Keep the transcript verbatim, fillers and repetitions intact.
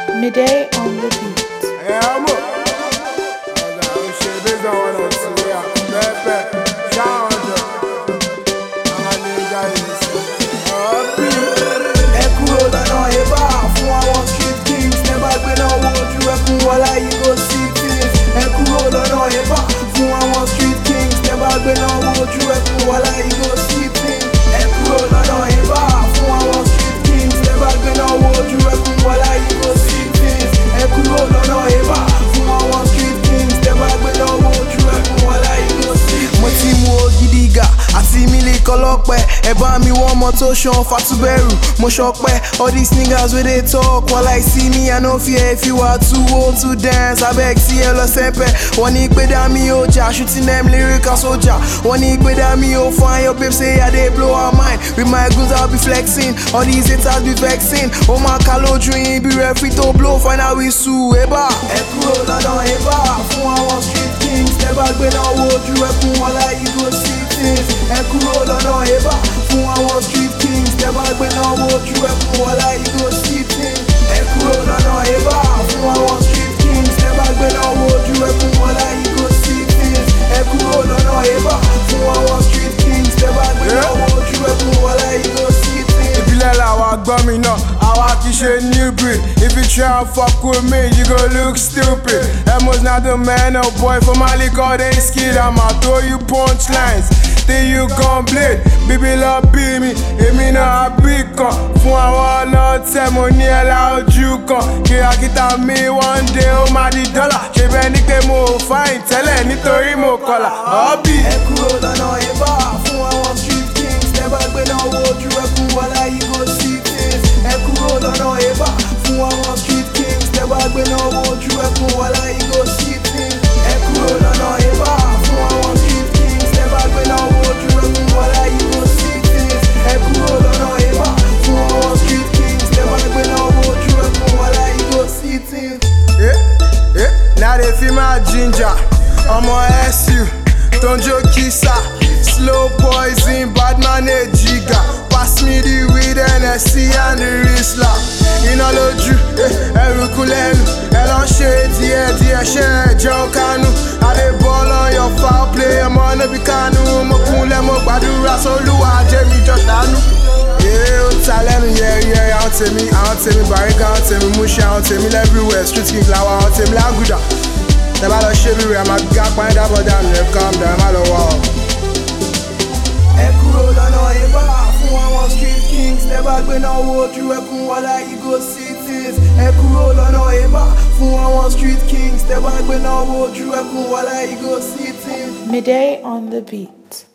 Midday on the beat. É, amor. Eu cheguei da hora, Pepe, já anda. A nega isso. É cruel da não eba. Fún àwọn street kings. Never gbé náà wojú ẹkún wọlá yìí go see things. É cruel da não eba. Fún àwọn street kings. Never gbé náà wojú ẹkún wọlá yìí go see things. É cruel da não eba. Fún àwọn street kings. Never gbé náà wojú ẹkún wọlá yìí go see things. É cruel da não eba. Fún àwọn street kings. Never gbé náà wojú ẹkún wọlá yìí go see things. Mo ti mú Ògìdìgà àti Mílíkì ọlọ́pẹ. Ẹ bá mi wọ́n ọmọ tó ṣan Fatúbẹ̀rù. Mo ṣọpẹ́. All these niggas wey dey talk while I see me, I no fear if you are too old to dance. Abeg sí ẹ lọ sẹ́pẹ̀. Wọ́n ní pé dá mi ó jà, shooting them lyrical soldier. Wọ́n ní pé dá mi ó fine, your babe say I dey blow her mind. With my goons I'll be flexing, all these haters be vexing. Ó máa ká lójú yín bí referee tó blow final whistle, eba. Ẹ kúrò lọ́dọ̀ eba, fún àwọn street kings. Never gbé náà wojú ẹkún wọlá yìí go see things. Ẹ kúrò lọ́dọ̀ eba, fún àwọn street kings. Never gbé náà wojú ẹkún wọlá yìí go see things. Ẹ kúrò lọ́dọ̀ eba, fún àwọn street kings. Never gbé náà wojú ẹkún wọlá yìí go see things. Ẹ kúrò lọ́dọ̀ eba, fún àwọn street kings. Never gbé náà wojú ẹkún wọlá yìí go see things. Ìbílẹ̀ làwa gbọ́ mi náà, àwa kì í ṣe new breed. If you try and fuck with me, you go look stupid. Emos not the man, oh boy, for Mali call they skid. I'ma throw you punchlines, then you gon' bleed. Bíbí lọ bí mi, èmi náà bí kan. Fún àwọn ọlọ́tẹ̀ mo ní ẹ̀la ojú kan. Kìràkìtà mi one day ó máa di dọ́là. Ṣé bẹ́ẹ̀ ni pé mo ò fáìn tẹ́lẹ̀ nítorí mo kọlà? Ọ́bì. Ẹ kúrò lọ́nà eba, fún àwọn street kings. Never gbé náà wojú ẹkún wọlá yìí go see things. Ẹ kúrò lọ́nà eba, fún àwọn street kings. Never gbé náà wojú ẹkún wọlá yìí go see things. Ẹ kúrò lọ́nà eba, fún àwọn street kings. Never gbé náà wojú ẹkún wọlá yìí go see things. Ẹ kúrò lọ́nà eba, fún àwọn street kings. Never gbé náà wojú ẹkún wọlá yìí go see things. Eh, eh, now they feel my ginger. Ọmọ S U, Tonjo Kisa, slow poison, bad man a jigga. Pass me the weed, N S C and the Rizla. Iná lójú, eh, ẹrùkú lẹ́nu. Ẹ lọ ṣe díẹ̀ díẹ̀ ṣe ẹ̀jẹ̀ kánú. I dey ball on your foul play, ọmọ níbi kánú. Mo kúnlẹ̀ mo gbàdúrà sólúwa jẹ́mi jọ dánú. Yeah, ó ta lẹ́nu yẹ́yẹ́, àwọn tèmi, àwọn tèmi Bàrígà, àwọn tèmi Múṣẹ́, àwọn tèmi everywhere. Street king làwọn, àwọn tèmi Lágùdà. Tẹ bá lọ ṣe bí rẹ̀, a máa gá pa ẹ́ dábọ̀ dànù ẹ̀ calm down, ẹ má lọ wá ọ. Ẹ kúrò lọ́nà eba, fún àwọn street kings. Never gbé náà wojú ẹkún wọlá yìí go see things. Ẹ kúrò lọ́nà eba, fún àwọn street kings. Never gbé náà wojú ẹkún wọlá yìí go see things. Midday on the beat.